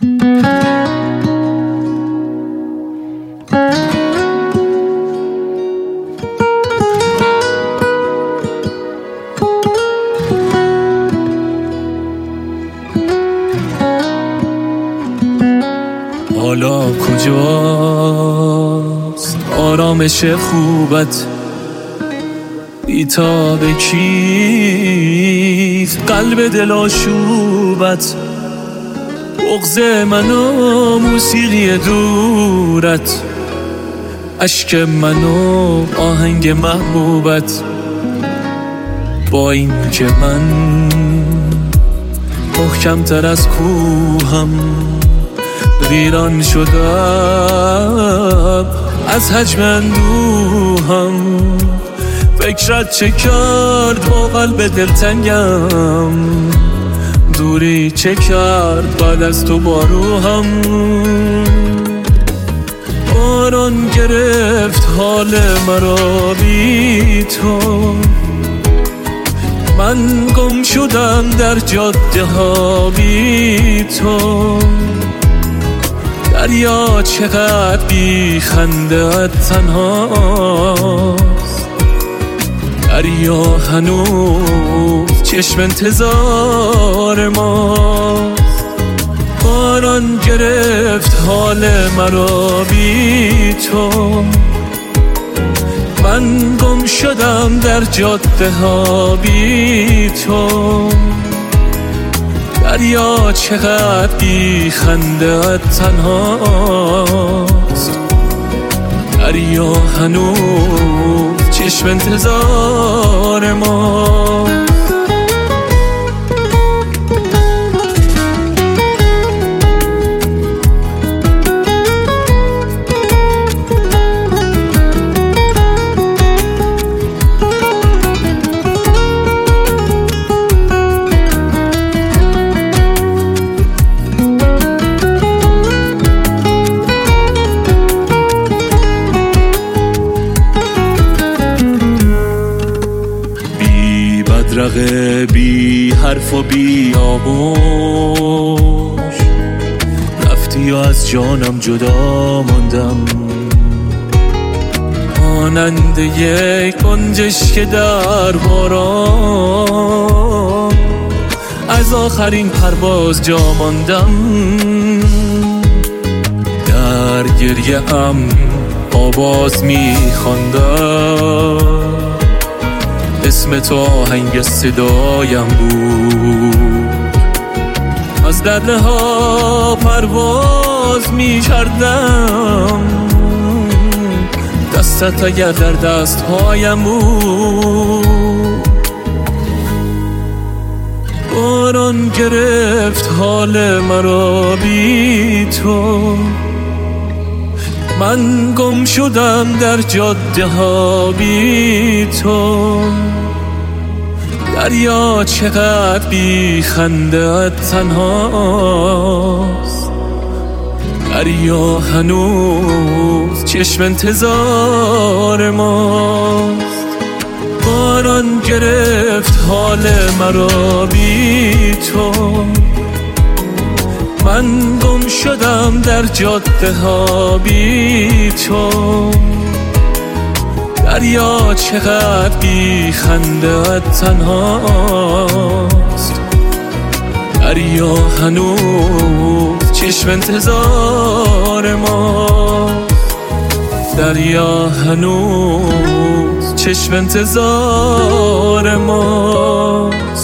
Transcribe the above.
حالا کجاست آرامش خوبت؟ بی‌تاب کیست قلب دلاشوبت؟ بغض من و موسیقی دورت، اشک من و آهنگ محبوبت. با این که من محکم‌تر از کوهم، ویران شدم از حجم اندوهم. فکرت چه کرد با قلب دلتنگم؟ دوری چه کرد بعد از تو با روحم؟ باران گرفت حال مرا بی تو، من گم شدم در جاده ها بی تو. دریا چقدر بی خنده تنهاست، دریا هنوز چشم انتظار ماست. باران گرفت حال مرا بی تو، من گم شدم در جاده ها بی تو. دریا چقدر بی خنده تنهاست، دریا هنوز چشم انتظار ما. بدرقه بی حرف و بی آغوش، رفتی و از جانم جدا ماندم. مانند یک گنجشک در باران، از آخرین پرواز جا ماندم. در گریه ام آواز می‌خواندم، اسم تو آهنگ صدایم بود. از دره ها پرواز می کردم، دستت اگر در دست هایم بود. باران گرفت حال مرا بی تو، من گم شدم در جاده ها بی تو. دریا چقدر بی خنده تنهاست، دریا هنوز چشم انتظار ماست. باران گرفت حال مرا بی تو، من گم شدم در جاده ها بی تو. دریا چقدر بی خنده تنهاست، دریا هنوز چشم انتظار ماست. دریا هنوز چشم انتظار ماست.